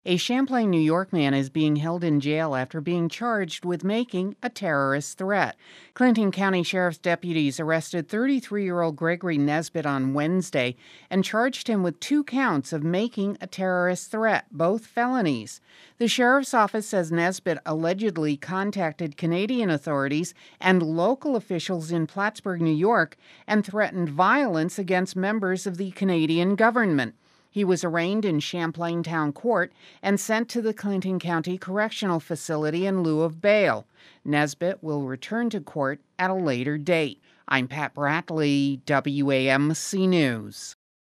A Champlain, New York man is being held in jail after being charged with making a terrorist threat. Clinton County Sheriff's deputies arrested 33-year-old Gregory Nesbitt on Wednesday and charged him with 2 counts of making a terrorist threat, both felonies. The sheriff's office says Nesbitt allegedly contacted Canadian authorities and local officials in Plattsburgh, New York, and threatened violence against members of the Canadian government. He was arraigned in Champlain Town Court and sent to the Clinton County Correctional Facility in lieu of bail. Nesbitt will return to court at a later date. I'm Pat Bradley, WAMC News.